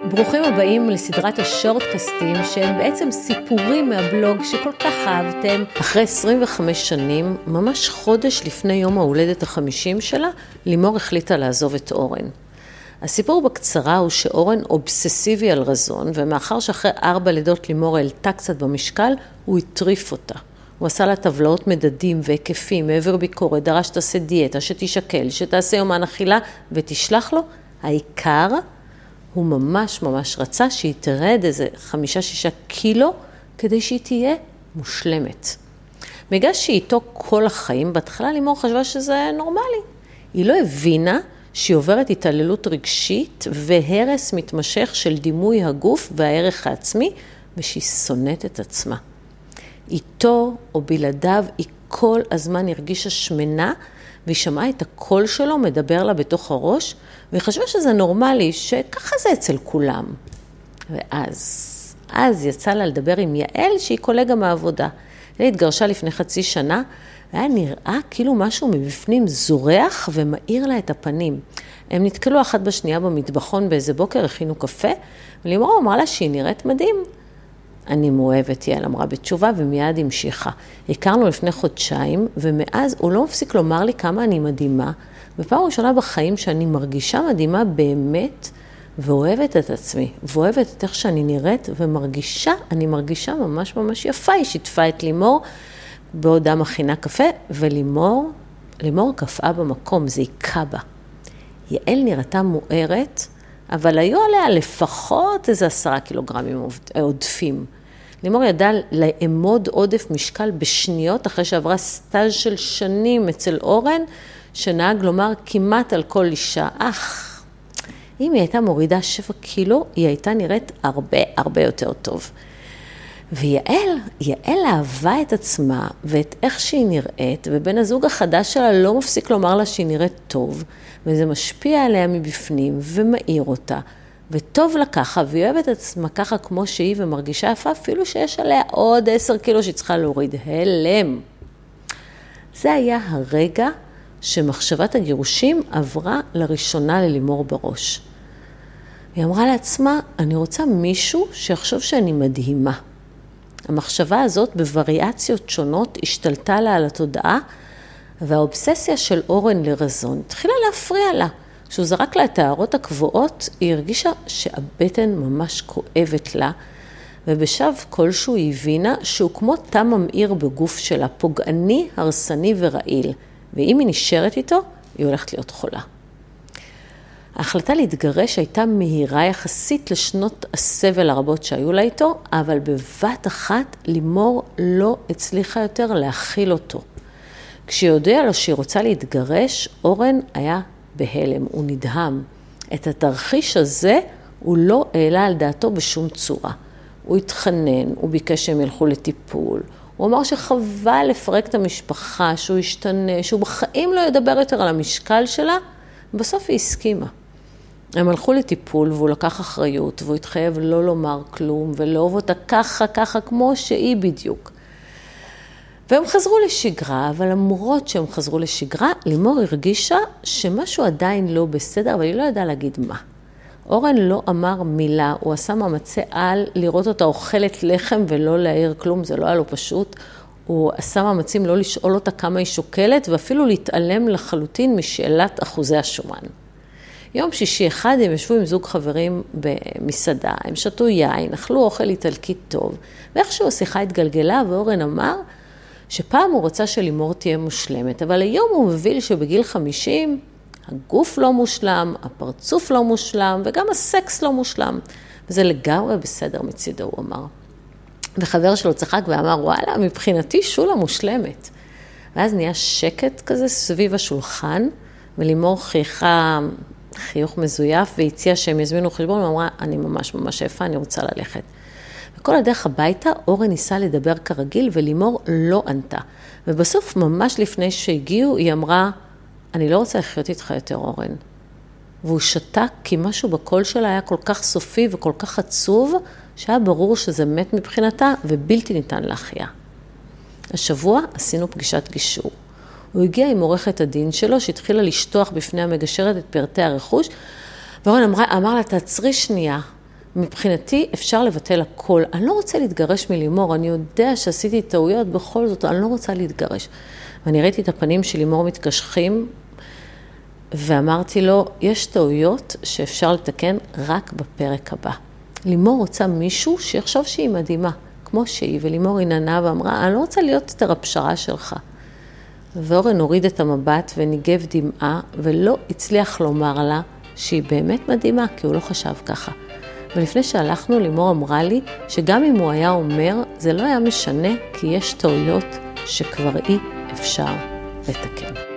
ברוכים הבאים לסדרת השורטקסטים שהם בעצם סיפורים מהבלוג שכל כך אהבתם. אחרי 25 שנים, ממש חודש לפני יום ההולדת ה-50 שלה, לימור החליטה לעזוב את אורן. הסיפור בקצרה הוא שאורן אובססיבי על רזון, ומאחר שאחרי 4 לידות לימור העלתה קצת במשקל, הוא הטריף אותה. הוא עשה לה טבלאות מדדים והיקפים, העביר ביקורת, דרש שתעשה דיאטה, שתשקל, שתעשה יומן אכילה ותשלח לו. העיקר, הוא ממש רצה שהיא תרד איזה 5-6 קילו כדי שהיא תהיה מושלמת. בגלל שהיא איתו כל החיים, בהתחלה לימור חשבה שזה נורמלי. היא לא הבינה שהיא עוברת התעללות רגשית והרס מתמשך של דימוי הגוף והערך העצמי, ושהיא שונאת את עצמה. איתו או בלעדיו היא כל הזמן הרגישה שמנה, והיא שמעה את הקול שלו מדבר לה בתוך הראש, והיא חשבה שזה נורמלי, שככה זה אצל כולם. ואז יצא לה לדבר עם יעל, שהיא קולגה מהעבודה. היא התגרשה לפני חצי שנה, והיה נראה כאילו משהו מבפנים זורח ומאיר לה את הפנים. הם נתקלו אחת בשנייה במטבחון באיזה בוקר, הכינו קפה, ולימור אמרה לה שהיא נראית מדהים. אני מאוהבת, יעל אמרה בתשובה, ומיד המשיכה. הכרנו לפני חודשיים, ומאז הוא לא מפסיק לומר לי כמה אני מדהימה, בפעם ראשונה בחיים שאני מרגישה מדהימה באמת, ואוהבת את עצמי, ואוהבת את איך שאני נראית, אני מרגישה ממש יפה. היא שיתפה את לימור, בעודה מכינה קפה, ולימור קפאה במקום, זה היכה בה. יעל נראתה מוארת, אבל היו עליה לפחות איזה 10 קילוגרמים עודפים. לימור ידעה לעמוד עודף משקל בשניות, אחרי שעברה סטאז' של שנים אצל אורן, שנהג לומר כמעט על כל אישה, אם היא הייתה מורידה 7 קילו, היא הייתה נראית הרבה יותר טוב. ויעל אהבה את עצמה ואת איך שהיא נראית, ובן הזוג החדש שלה לא מפסיק לומר לה שהיא נראית טוב, וזה משפיע עליה מבפנים ומאיר אותה, וטוב לה ככה, והיא אוהבת את עצמה ככה כמו שהיא ומרגישה יפה, אפילו שיש עליה עוד 10 קילו שהיא צריכה להוריד. הלם. זה היה הרגע שמחשבת הגירושים עברה לראשונה ללימור בראש. היא אמרה לעצמה, אני רוצה מישהו שיחשוב שאני מדהימה. המחשבה הזאת בווריאציות שונות השתלטה לה על התודעה, והאובססיה של אורן לרזון התחילה להפריע לה. כשהוא זרק לה את הערות הקבועות, היא הרגישה שהבטן ממש כואבת לה, ובשב כלשהו היא הבינה שהוא כמו תא ממאיר בגוף שלה, פוגעני, הרסני ורעיל, ואם היא נשארת איתו, היא הולכת להיות חולה. ההחלטה להתגרש הייתה מהירה יחסית לשנות הסבל הרבות שהיו לה איתו, אבל בבת אחת לימור לא הצליחה יותר להכיל אותו. כשהיא הודיעה לו שהיא רוצה להתגרש, אורן היה בהלם, הוא נדהם. את התרחיש הזה הוא לא העלה על דעתו בשום צורה. הוא התחנן, הוא ביקש שהם ילכו לטיפול. הוא אמר שחבל לפרק את המשפחה, שהוא ישתנה, שהוא בחיים לא ידבר יותר על המשקל שלה. בסוף היא הסכימה. הם הלכו לטיפול והוא לקח אחריות, והוא התחייב לא לומר כלום ולאהוב אותה ככה כמו שהיא בדיוק. והם חזרו לשגרה, אבל למרות שהם חזרו לשגרה, לימור הרגישה שמשהו עדיין לא בסדר, אבל היא לא ידעה להגיד מה. אורן לא אמר מילה, הוא עשה מאמצי על לראות אותה אוכלת לחם ולא להעיר כלום, זה לא היה לו פשוט. הוא עשה מאמצים לא לשאול אותה כמה היא שוקלת, ואפילו להתעלם לחלוטין משאלת אחוזי השומן. יום שישי אחד הם ישבו עם זוג חברים במסעדה, הם שתו יין, אכלו אוכל איטלקי טוב, ואיכשהו השיחה התגלגלה, ואורן אמר שפעם הוא רצה שלימור תהיה מושלמת, אבל היום הוא מבין שבגיל 50 הגוף לא מושלם, הפרצוף לא מושלם, וגם הסקס לא מושלם. וזה לגמרי בסדר מצידו, הוא אמר. וחבר שלו צחק ואמר, וואלה, מבחינתי שולה מושלמת. ואז נהיה שקט כזה סביב השולחן, ולימור חייכה חיוך מזויף, והציעה שהם יזמינו חשבון, ואמרה, אני ממש יפה, אני רוצה ללכת. וכל הדרך הביתה, אורן ניסה לדבר כרגיל, ולימור לא ענתה. ובסוף, ממש לפני שהגיעו, היא אמרה, אני לא רוצה לחיות איתך יותר, אורן. והוא שתק, כי משהו בקול שלה היה כל כך סופי וכל כך עצוב, שהיה ברור שזה מת מבחינתה, ובלתי ניתן להחיה. השבוע עשינו פגישת גישור. הוא הגיע עם עורכת הדין שלו, שהתחילה לשטוח בפני המגשרת את פרטי הרכוש, ואורן אמר לה, תעצרי שנייה. מבחינתי אפשר לבטל הכל. אני לא רוצה להתגרש מלימור, אני יודע שעשיתי טעויות, בכל זאת אני לא רוצה להתגרש. ואני ראיתי את הפנים של לימור מתקשחים, ואמרתי לו, יש טעויות שאפשר לתקן רק בפרק הבא. לימור רוצה מישהו שיחשוב שהיא מדהימה, כמו שהיא, ולימור עיננה ואמרה, אני לא רוצה להיות יותר הפשרה שלך. ואורן הוריד את המבט וניגב דמעה, ולא הצליח לומר לה שהיא באמת מדהימה, כי הוא לא חשב ככה. ולפני שהלכנו, לימור אמרה לי שגם אם הוא היה אומר, זה לא היה משנה, כי יש טעויות שכבר אי אפשר לתקן.